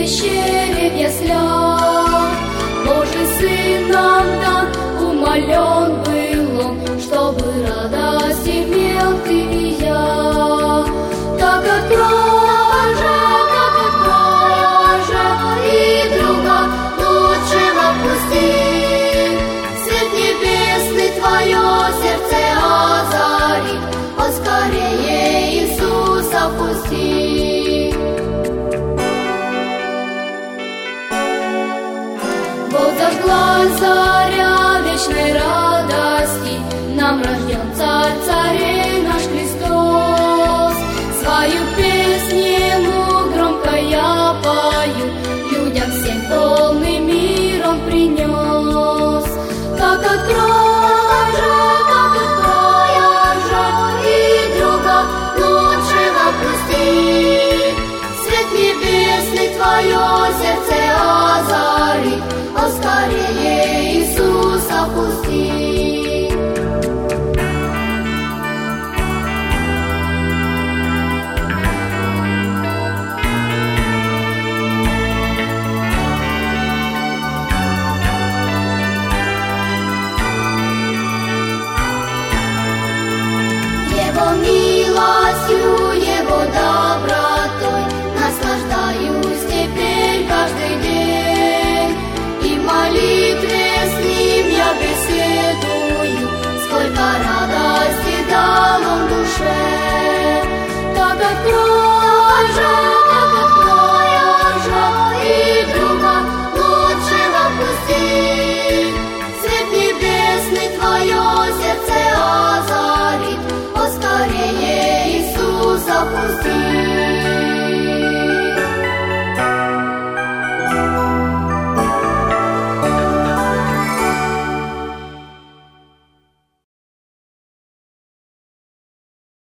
пещере в яслях. Божий Сын нам дан, умолен был Он, чтобы радость имел ты и я. Так открой же, и друга лучшего пусти. Свет небесный твое сердце озарит, поскорее Иисуса впусти. Вот зажглась заря вечной радости, нам рожден Царь царей.